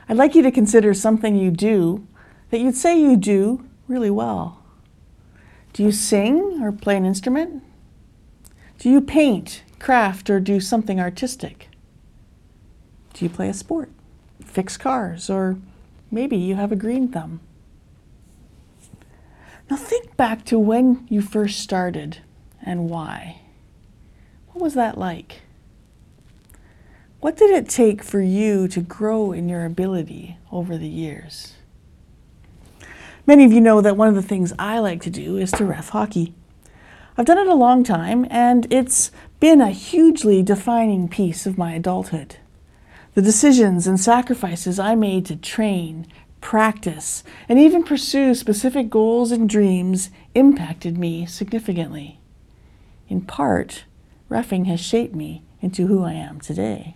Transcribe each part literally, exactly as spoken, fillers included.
I'd like you to consider something you do that you'd say you do really well. Do you sing or play an instrument? Do you paint, craft, or do something artistic? Do you play a sport, fix cars, or maybe you have a green thumb? Now think back to when you first started and why. What was that like? What did it take for you to grow in your ability over the years? Many of you know that one of the things I like to do is to ref hockey. I've done it a long time, and it's been a hugely defining piece of my adulthood. The decisions and sacrifices I made to train, practice, and even pursue specific goals and dreams impacted me significantly. In part, reffing has shaped me into who I am today.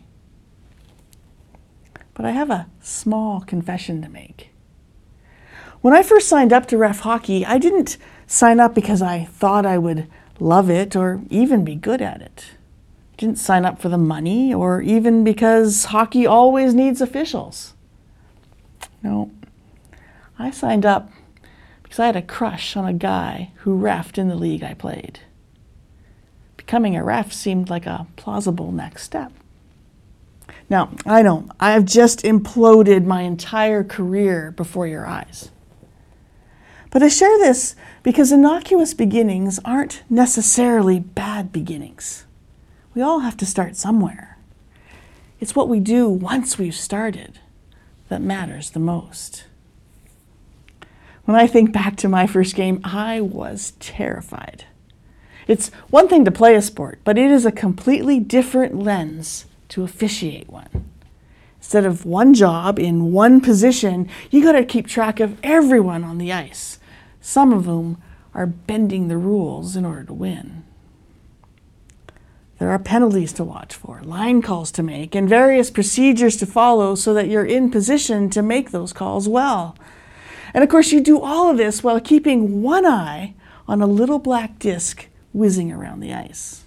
But I have a small confession to make. When I first signed up to ref hockey, I didn't sign up because I thought I would love it or even be good at it. I didn't sign up for the money or even because hockey always needs officials. No, I signed up because I had a crush on a guy who reffed in the league I played. Becoming a ref seemed like a plausible next step. Now, I know, I have just imploded my entire career before your eyes. But I share this because innocuous beginnings aren't necessarily bad beginnings. We all have to start somewhere. It's what we do once we've started that matters the most. When I think back to my first game, I was terrified. It's one thing to play a sport, but it is a completely different lens to officiate one. Instead of one job in one position, you got to keep track of everyone on the ice, some of whom are bending the rules in order to win. There are penalties to watch for, line calls to make, and various procedures to follow so that you're in position to make those calls well. And of course, you do all of this while keeping one eye on a little black disc whizzing around the ice.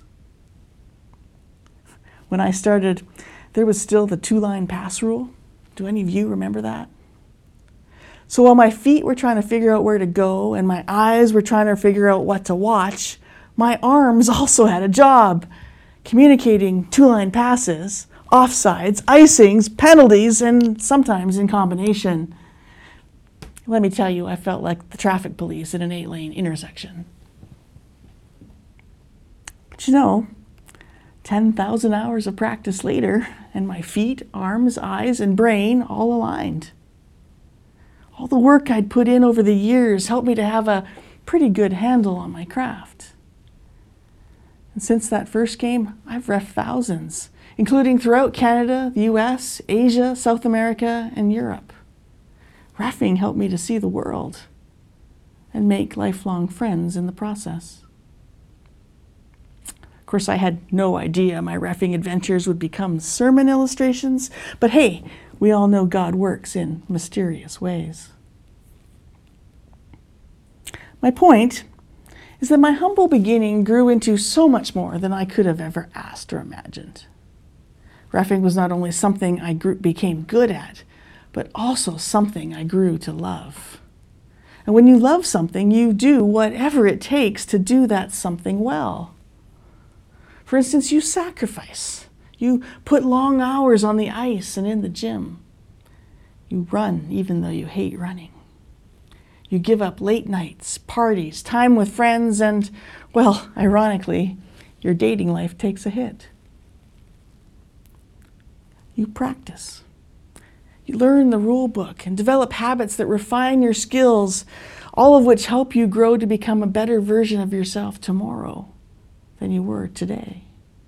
When I started, there was still the two-line pass rule. Do any of you remember that? So while my feet were trying to figure out where to go and my eyes were trying to figure out what to watch, my arms also had a job, communicating two-line passes, offsides, icings, penalties, and sometimes in combination. Let me tell you, I felt like the traffic police at an eight-lane intersection. But you know, ten thousand hours of practice later, and my feet, arms, eyes, and brain all aligned. All the work I'd put in over the years helped me to have a pretty good handle on my craft. And since that first game, I've reffed thousands, including throughout Canada, the U S, Asia, South America, and Europe. Reffing helped me to see the world and make lifelong friends in the process. Of course, I had no idea my reffing adventures would become sermon illustrations, but hey, we all know God works in mysterious ways. My point is that my humble beginning grew into so much more than I could have ever asked or imagined. Reffing was not only something I grew, became good at, but also something I grew to love. And when you love something, you do whatever it takes to do that something well. For instance, you sacrifice. You put long hours on the ice and in the gym. You run even though you hate running. You give up late nights, parties, time with friends, and, well, ironically, your dating life takes a hit. You practice. You learn the rule book and develop habits that refine your skills, all of which help you grow to become a better version of yourself tomorrow than you were today.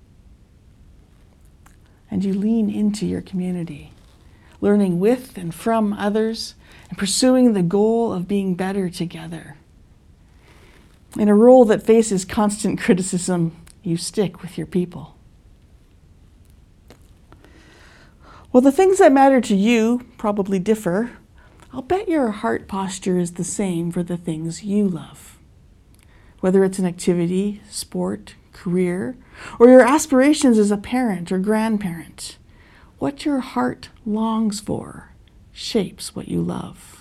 And you lean into your community, learning with and from others and pursuing the goal of being better together. In a role that faces constant criticism, you stick with your people. Well, the things that matter to you probably differ. I'll bet your heart posture is the same for the things you love. Whether it's an activity, sport, career, or your aspirations as a parent or grandparent, what your heart longs for shapes what you love.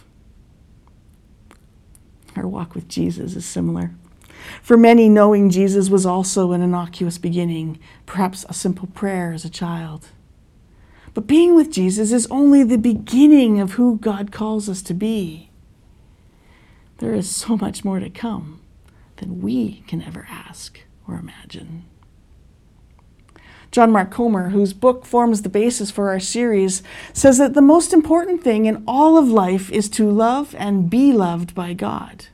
Our walk with Jesus is similar. For many, knowing Jesus was also an innocuous beginning, perhaps a simple prayer as a child. But being with Jesus is only the beginning of who God calls us to be. There is so much more to come than we can ever ask or imagine. John Mark Comer, whose book forms the basis for our series, says that the most important thing in all of life is to love and be loved by God.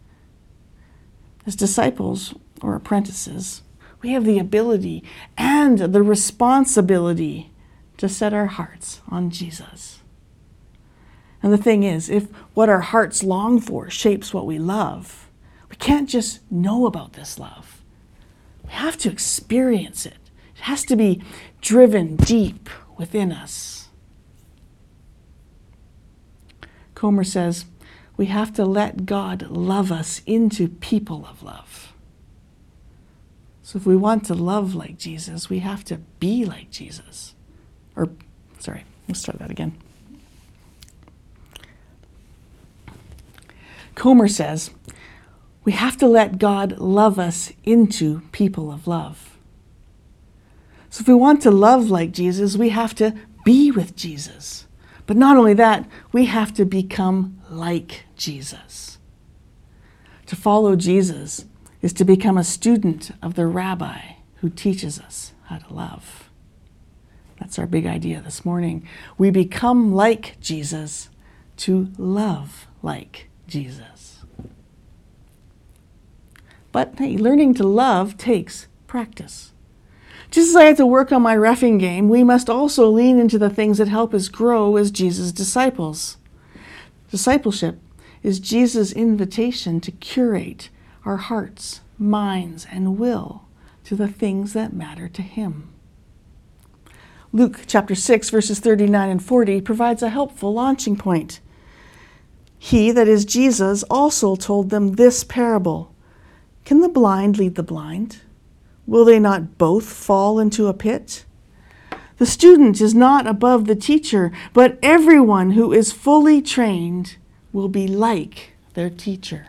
As disciples or apprentices, we have the ability and the responsibility to set our hearts on Jesus. And the thing is, if what our hearts long for shapes what we love, we can't just know about this love. We have to experience it. It has to be driven deep within us. Comer says, we have to let God love us into people of love. So if we want to love like Jesus, we have to be like Jesus. Or, sorry, let's start that again. Comer says, we have to let God love us into people of love. So if we want to love like Jesus, we have to be with Jesus. But not only that, we have to become like Jesus. To follow Jesus is to become a student of the rabbi who teaches us how to love. That's our big idea this morning. We become like Jesus to love like Jesus. But hey, learning to love takes practice. Just as I had to work on my reffing game, we must also lean into the things that help us grow as Jesus' disciples. Discipleship is Jesus' invitation to curate our hearts, minds, and will to the things that matter to Him. Luke chapter six, verses thirty-nine and forty provides a helpful launching point. He, that is Jesus, also told them this parable. Can the blind lead the blind? Will they not both fall into a pit? The student is not above the teacher, but everyone who is fully trained will be like their teacher.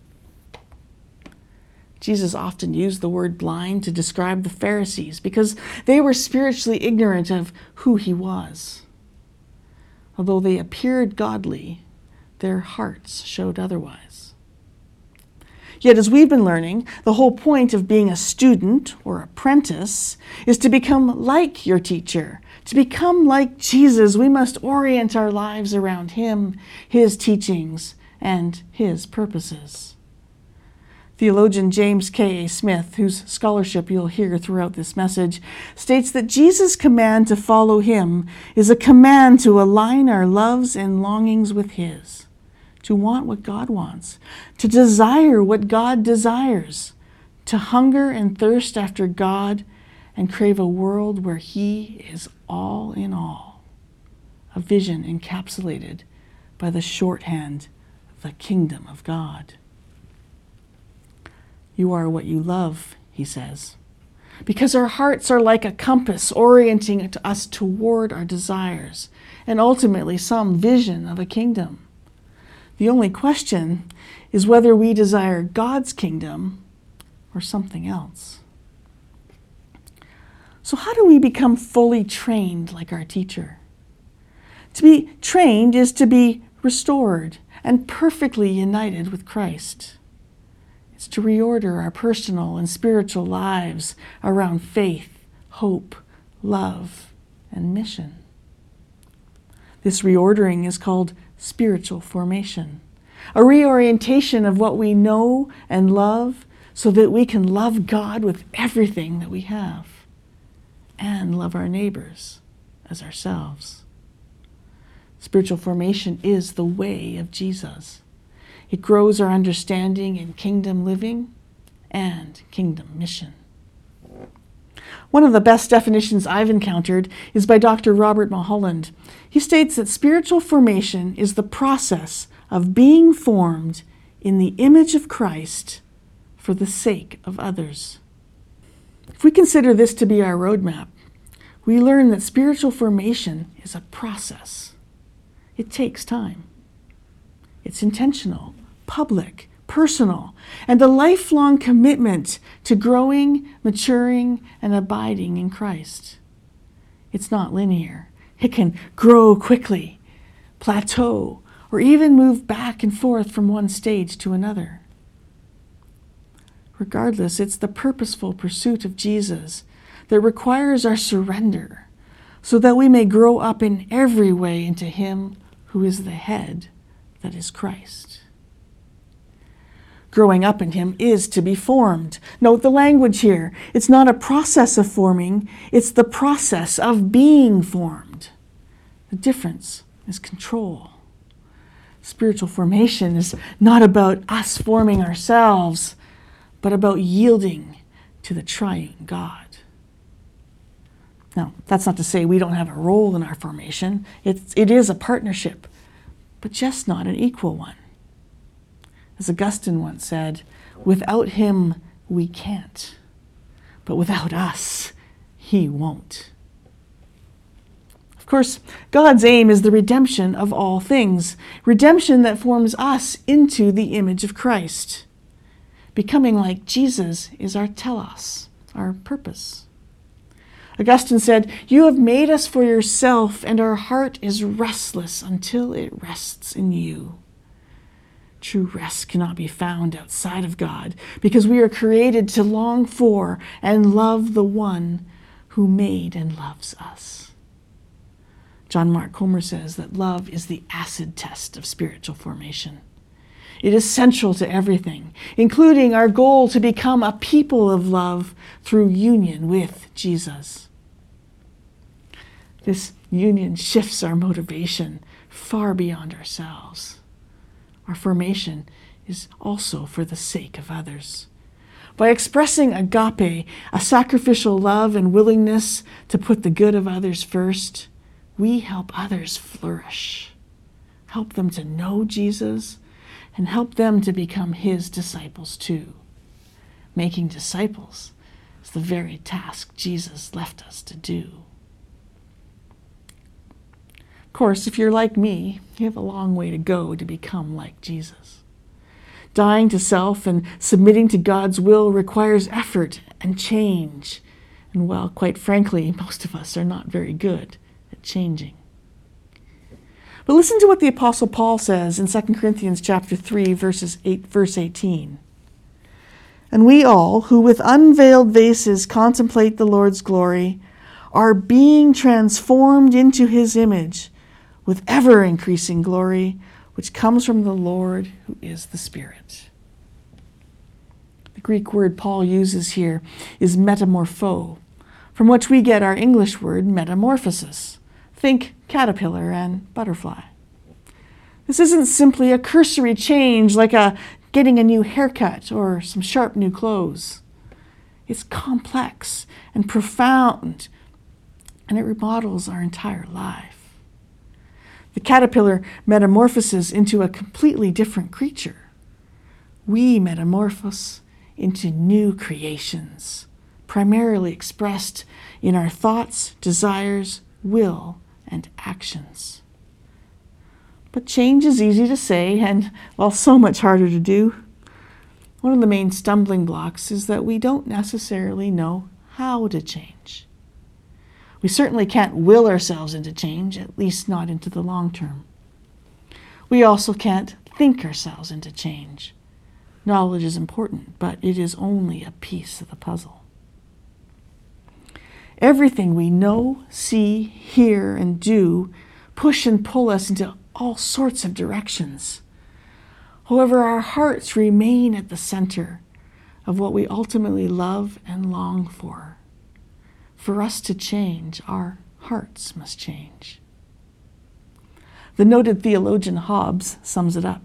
Jesus often used the word blind to describe the Pharisees because they were spiritually ignorant of who He was. Although they appeared godly, their hearts showed otherwise. Yet, as we've been learning, the whole point of being a student or apprentice is to become like your teacher. To become like Jesus, we must orient our lives around Him, His teachings, and His purposes. Theologian James K A Smith, whose scholarship you'll hear throughout this message, states that Jesus' command to follow Him is a command to align our loves and longings with His. To want what God wants, to desire what God desires, to hunger and thirst after God and crave a world where He is all in all. A vision encapsulated by the shorthand, the kingdom of God. You are what you love, he says, because our hearts are like a compass orienting us toward our desires and ultimately some vision of a kingdom. The only question is whether we desire God's kingdom or something else. So how do we become fully trained like our teacher? To be trained is to be restored and perfectly united with Christ. It's to reorder our personal and spiritual lives around faith, hope, love, and mission. This reordering is called spiritual formation, a reorientation of what we know and love so that we can love God with everything that we have and love our neighbors as ourselves. Spiritual formation is the way of Jesus. It grows our understanding in kingdom living and kingdom mission. One of the best definitions I've encountered is by Doctor Robert Mulholland. He states that spiritual formation is the process of being formed in the image of Christ for the sake of others. If we consider this to be our roadmap, we learn that spiritual formation is a process. It takes time. It's intentional, public, personal, and a lifelong commitment to growing, maturing, and abiding in Christ. It's not linear. It can grow quickly, plateau, or even move back and forth from one stage to another. Regardless, it's the purposeful pursuit of Jesus that requires our surrender so that we may grow up in every way into Him who is the head, that is Christ. Growing up in Him is to be formed. Note the language here. It's not a process of forming, it's the process of being formed. The difference is control. Spiritual formation is not about us forming ourselves, but about yielding to the triune God. Now, that's not to say we don't have a role in our formation. It's, it is a partnership, but just not an equal one. As Augustine once said, without Him, we can't. But without us, He won't. Of course, God's aim is the redemption of all things, redemption that forms us into the image of Christ. Becoming like Jesus is our telos, our purpose. Augustine said, "You have made us for yourself, and our heart is restless until it rests in you." True rest cannot be found outside of God, because we are created to long for and love the one who made and loves us. John Mark Comer says that love is the acid test of spiritual formation. It is central to everything, including our goal to become a people of love through union with Jesus. This union shifts our motivation far beyond ourselves. Our formation is also for the sake of others. By expressing agape, a sacrificial love and willingness to put the good of others first, we help others flourish, help them to know Jesus, and help them to become His disciples too. Making disciples is the very task Jesus left us to do. Of course, if you're like me, you have a long way to go to become like Jesus. Dying to self and submitting to God's will requires effort and change. And well, quite frankly, most of us are not very good at changing. But listen to what the Apostle Paul says in Second Corinthians chapter three, verses eight, verse eighteen. "And we all, who with unveiled faces contemplate the Lord's glory, are being transformed into His image with ever-increasing glory, which comes from the Lord who is the Spirit." The Greek word Paul uses here is metamorpho, from which we get our English word metamorphosis. Think caterpillar and butterfly. This isn't simply a cursory change like a getting a new haircut or some sharp new clothes. It's complex and profound, and it remodels our entire life. The caterpillar metamorphoses into a completely different creature. We metamorphose into new creations, primarily expressed in our thoughts, desires, will, and actions. But change is easy to say and, well, so much harder to do. One of the main stumbling blocks is that we don't necessarily know how to change. We certainly can't will ourselves into change, at least not into the long term. We also can't think ourselves into change. Knowledge is important, but it is only a piece of the puzzle. Everything we know, see, hear, and do push and pull us into all sorts of directions. However, our hearts remain at the center of what we ultimately love and long for. For us to change, our hearts must change. The noted theologian Hobbes sums it up.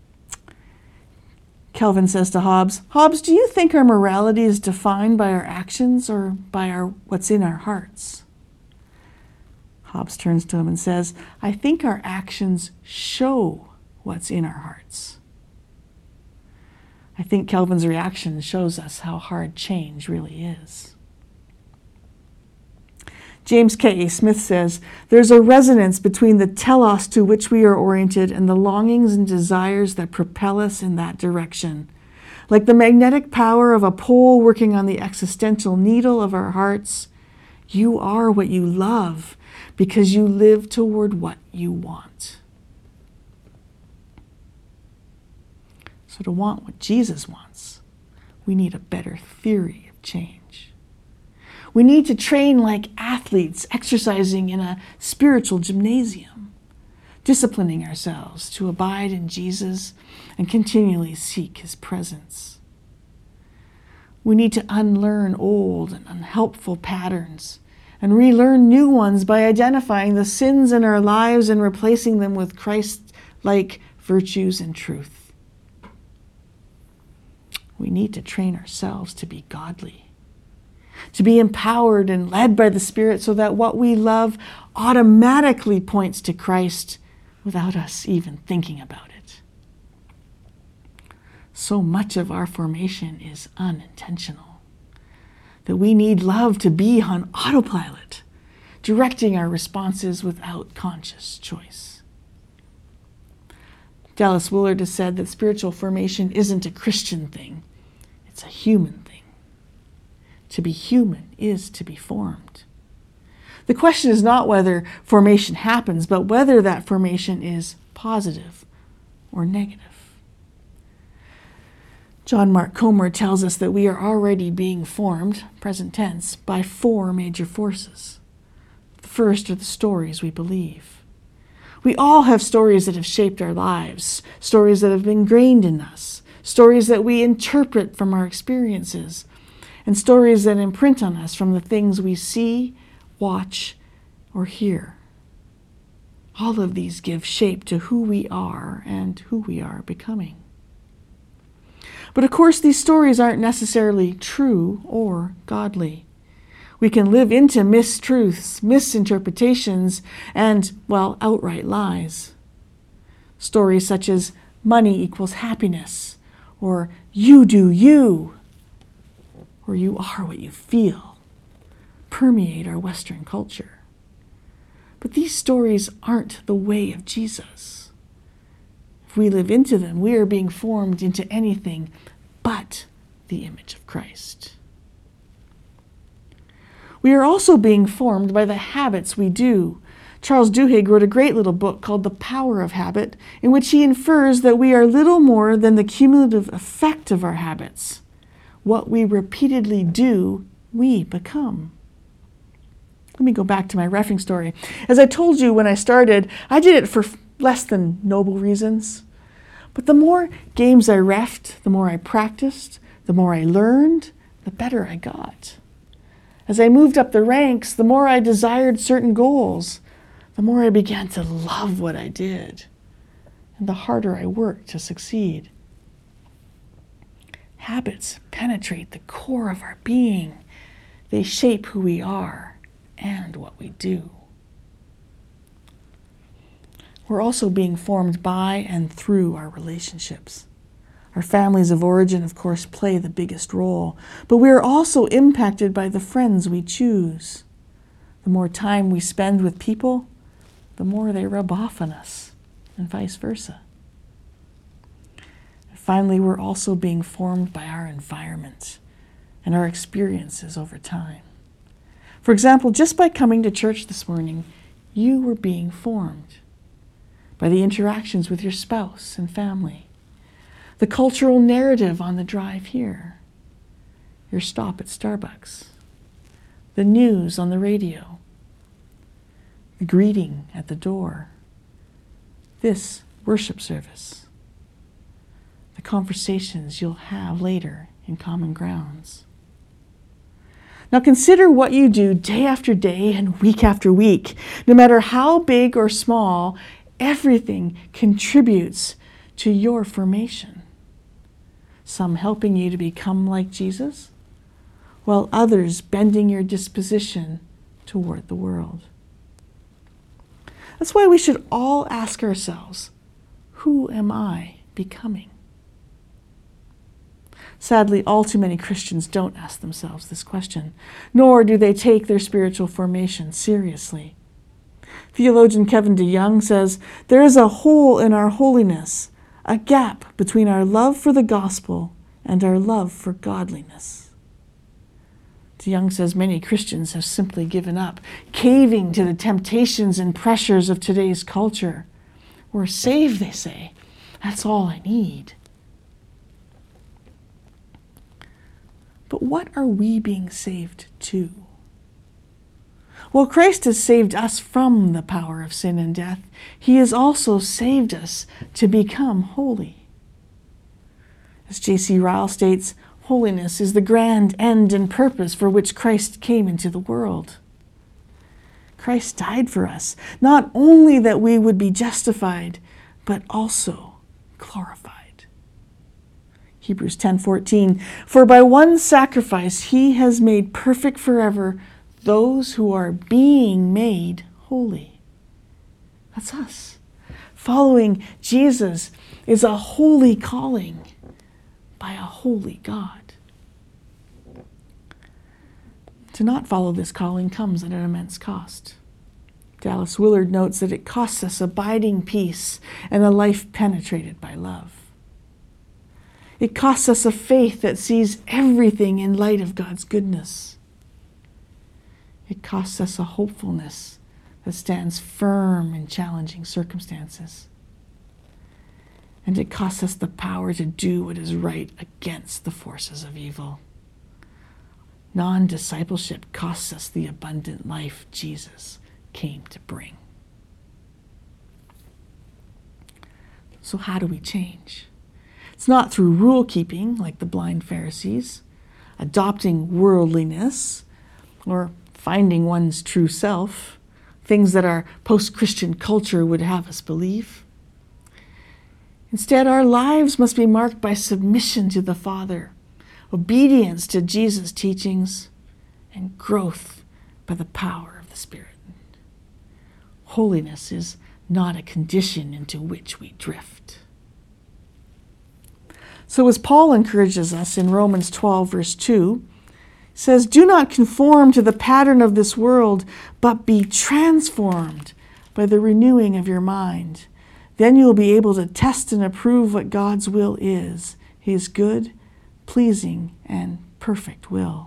Calvin says to Hobbes, "Hobbes, do you think our morality is defined by our actions or by our what's in our hearts?" Hobbes turns to him and says, "I think our actions show what's in our hearts." I think Calvin's reaction shows us how hard change really is. James K A. Smith says, there's a resonance between the telos to which we are oriented and the longings and desires that propel us in that direction. Like the magnetic power of a pole working on the existential needle of our hearts, you are what you love because you live toward what you want. So to want what Jesus wants, we need a better theory of change. We need to train like athletes exercising in a spiritual gymnasium, disciplining ourselves to abide in Jesus and continually seek his presence. We need to unlearn old and unhelpful patterns and relearn new ones by identifying the sins in our lives and replacing them with Christ-like virtues and truth. We need to train ourselves to be godly, to be empowered and led by the Spirit so that what we love automatically points to Christ without us even thinking about it. So much of our formation is unintentional that we need love to be on autopilot, directing our responses without conscious choice. Dallas Willard has said that spiritual formation isn't a Christian thing, it's a human thing. To be human is to be formed. The question is not whether formation happens, but whether that formation is positive or negative. John Mark Comer tells us that we are already being formed, present tense, by four major forces. The first are the stories we believe. We all have stories that have shaped our lives, stories that have been ingrained in us, stories that we interpret from our experiences, and stories that imprint on us from the things we see, watch, or hear. All of these give shape to who we are and who we are becoming. But of course, these stories aren't necessarily true or godly. We can live into mistruths, misinterpretations, and, well, outright lies. Stories such as money equals happiness, or you do you, or you are what you feel, permeate our Western culture. But these stories aren't the way of Jesus. If we live into them, we are being formed into anything but the image of Christ. We are also being formed by the habits we do. Charles Duhigg wrote a great little book called The Power of Habit, in which he infers that we are little more than the cumulative effect of our habits. What we repeatedly do, we become. Let me go back to my reffing story. As I told you when I started, I did it for less than noble reasons. But the more games I reffed, the more I practiced, the more I learned, the better I got. As I moved up the ranks, the more I desired certain goals, the more I began to love what I did, and the harder I worked to succeed. Habits penetrate the core of our being. They shape who we are and what we do. We're also being formed by and through our relationships. Our families of origin, of course, play the biggest role, but we are also impacted by the friends we choose. The more time we spend with people, the more they rub off on us, and vice versa. And finally, we're also being formed by our environment and our experiences over time. For example, just by coming to church this morning, you were being formed by the interactions with your spouse and family, the cultural narrative on the drive here, your stop at Starbucks, the news on the radio, the greeting at the door, this worship service, the conversations you'll have later in common grounds. Now consider what you do day after day and week after week. No matter how big or small, everything contributes to your formation. Some helping you to become like Jesus, while others bending your disposition toward the world. That's why we should all ask ourselves, who am I becoming? Sadly, all too many Christians don't ask themselves this question, nor do they take their spiritual formation seriously. Theologian Kevin DeYoung says, "There is a hole in our holiness, a gap between our love for the gospel and our love for godliness." DeYoung says many Christians have simply given up, caving to the temptations and pressures of today's culture. We're saved, they say. That's all I need. But what are we being saved to? Well, Christ has saved us from the power of sin and death. He has also saved us to become holy. As J C Ryle states, holiness is the grand end and purpose for which Christ came into the world. Christ died for us, not only that we would be justified, but also glorified. Hebrews ten fourteen, "For by one sacrifice he has made perfect forever those who are being made holy." That's us. Following Jesus is a holy calling by a holy God. To not follow this calling comes at an immense cost. Dallas Willard notes that it costs us abiding peace and a life penetrated by love. It costs us a faith that sees everything in light of God's goodness. It costs us a hopefulness that stands firm in challenging circumstances. And it costs us the power to do what is right against the forces of evil. Non-discipleship costs us the abundant life Jesus came to bring. So how do we change? It's not through rule keeping like the blind Pharisees, adopting worldliness, or finding one's true self, things that our post-Christian culture would have us believe. Instead, our lives must be marked by submission to the Father, obedience to Jesus' teachings, and growth by the power of the Spirit. Holiness is not a condition into which we drift. So as Paul encourages us in Romans twelve, verse two, he says, "Do not conform to the pattern of this world, but be transformed by the renewing of your mind. Then you will be able to test and approve what God's will is, his good, pleasing, and perfect will."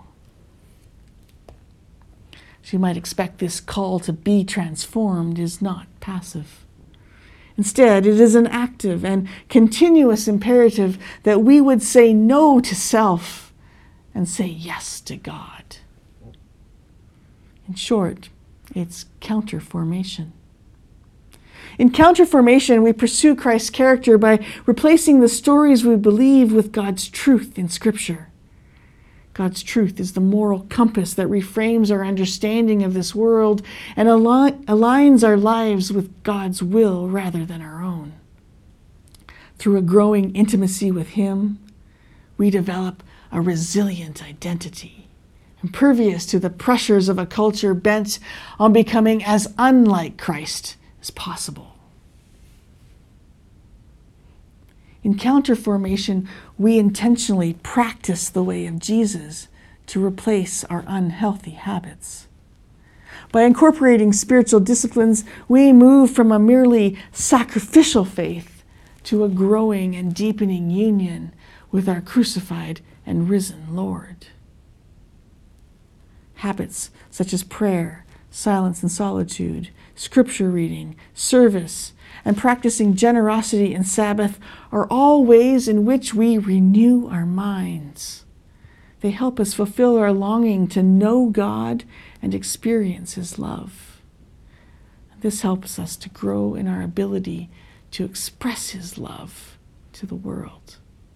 As you might expect, this call to be transformed is not passive. Instead, it is an active and continuous imperative that we would say no to self and say yes to God. In short, it's counterformation. In counterformation, we pursue Christ's character by replacing the stories we believe with God's truth in Scripture. God's truth is the moral compass that reframes our understanding of this world and al- aligns our lives with God's will rather than our own. Through a growing intimacy with Him, we develop a resilient identity, impervious to the pressures of a culture bent on becoming as unlike Christ as possible. In counterformation, we intentionally practice the way of Jesus to replace our unhealthy habits. By incorporating spiritual disciplines, we move from a merely sacrificial faith to a growing and deepening union with our crucified and risen Lord. Habits such as prayer, silence and solitude, scripture reading, service, and practicing generosity and Sabbath are all ways in which we renew our minds. They help us fulfill our longing to know God and experience His love. This helps us to grow in our ability to express His love to the world.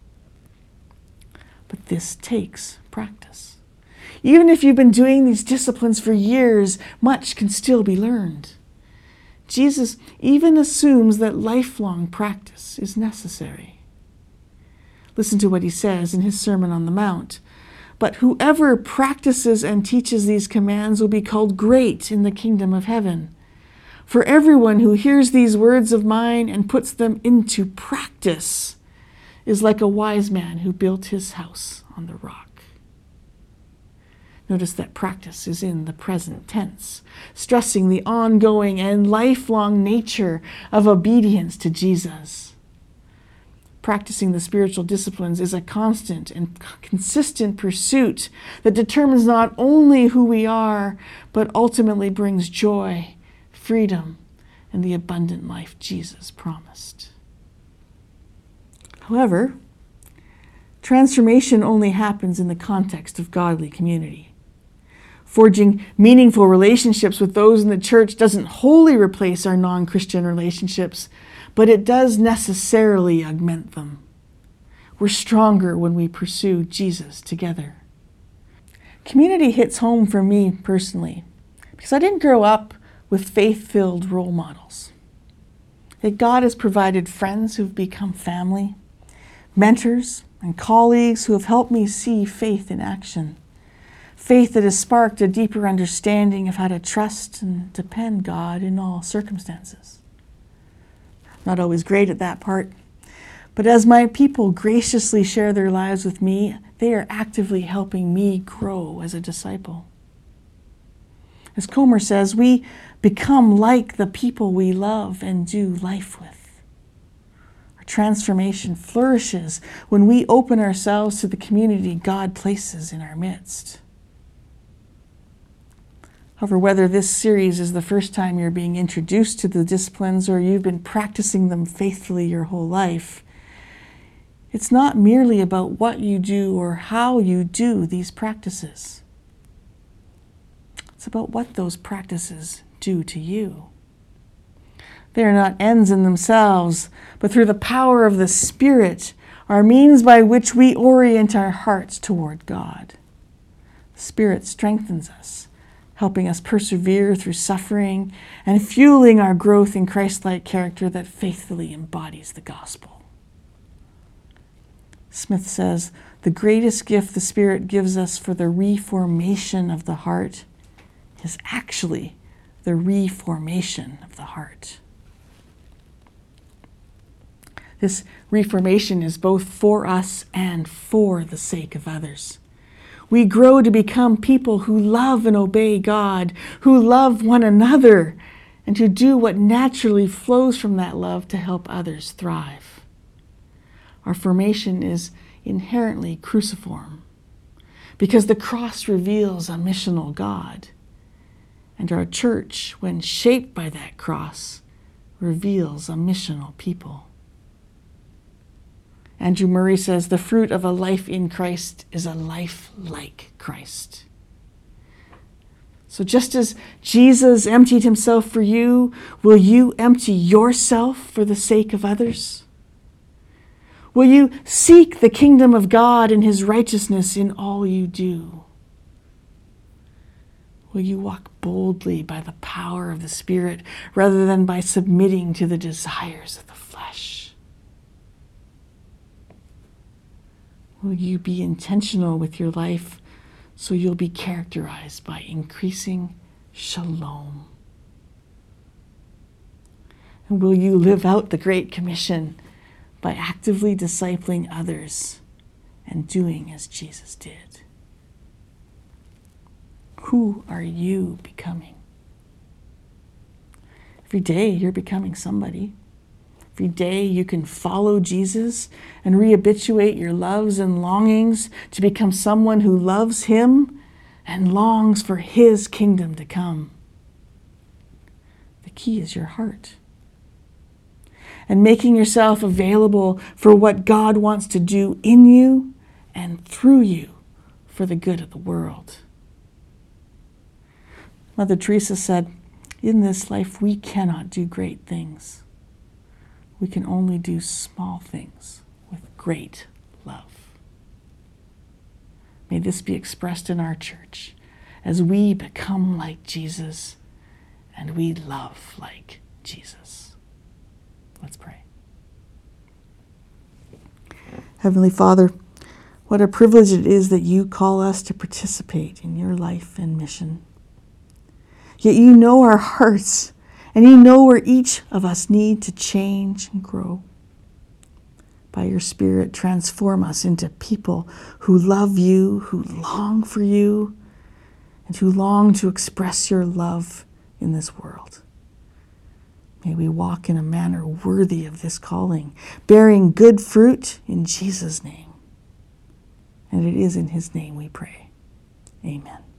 But this takes practice. Even if you've been doing these disciplines for years, much can still be learned. Jesus even assumes that lifelong practice is necessary. Listen to what He says in His Sermon on the Mount. "But whoever practices and teaches these commands will be called great in the kingdom of heaven. For everyone who hears these words of mine and puts them into practice is like a wise man who built his house on the rock. Notice that practice is in the present tense, stressing the ongoing and lifelong nature of obedience to Jesus. Practicing the spiritual disciplines is a constant and consistent pursuit that determines not only who we are, but ultimately brings joy, freedom, and the abundant life Jesus promised. However, transformation only happens in the context of godly community. Forging meaningful relationships with those in the church doesn't wholly replace our non-Christian relationships, but it does necessarily augment them. We're stronger when we pursue Jesus together. Community hits home for me personally, because I didn't grow up with faith-filled role models. That God has provided friends who've become family, mentors and colleagues who have helped me see faith in action. Faith that has sparked a deeper understanding of how to trust and depend God in all circumstances. Not always great at that part, but as my people graciously share their lives with me, they are actively helping me grow as a disciple. As Comer says, we become like the people we love and do life with. Our transformation flourishes when we open ourselves to the community God places in our midst. However, whether this series is the first time you're being introduced to the disciplines or you've been practicing them faithfully your whole life, it's not merely about what you do or how you do these practices. It's about what those practices do to you. They are not ends in themselves, but through the power of the Spirit are means by which we orient our hearts toward God. The Spirit strengthens us, helping us persevere through suffering and fueling our growth in Christ-like character that faithfully embodies the gospel. Smith says, the greatest gift the Spirit gives us for the reformation of the heart is actually the reformation of the heart. This reformation is both for us and for the sake of others. We grow to become people who love and obey God, who love one another, and who do what naturally flows from that love to help others thrive. Our formation is inherently cruciform because the cross reveals a missional God, and our church, when shaped by that cross, reveals a missional people. Andrew Murray says, the fruit of a life in Christ is a life like Christ. So just as Jesus emptied himself for you, will you empty yourself for the sake of others? Will you seek the kingdom of God and his righteousness in all you do? Will you walk boldly by the power of the Spirit rather than by submitting to the desires of the flesh? Will you be intentional with your life so you'll be characterized by increasing shalom? And will you live out the Great Commission by actively discipling others and doing as Jesus did? Who are you becoming? Every day you're becoming somebody. Every day you can follow Jesus and rehabituate your loves and longings to become someone who loves him and longs for his kingdom to come. The key is your heart. And making yourself available for what God wants to do in you and through you for the good of the world. Mother Teresa said, in this life we cannot do great things. We can only do small things with great love. May this be expressed in our church as we become like Jesus and we love like Jesus. Let's pray. Heavenly Father, what a privilege it is that you call us to participate in your life and mission. Yet you know our hearts, and you know where each of us need to change and grow. by your Spirit, transform us into people who love you, who long for you, and who long to express your love in this world. May we walk in a manner worthy of this calling, bearing good fruit in Jesus' name. And it is in his name we pray. Amen.